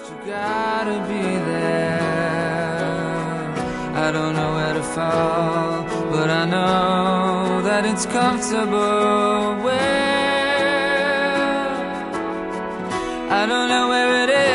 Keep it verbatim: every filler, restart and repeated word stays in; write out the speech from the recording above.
you gotta be there. I don't know where to fall, but I know that it's comfortable where I don't know where it is.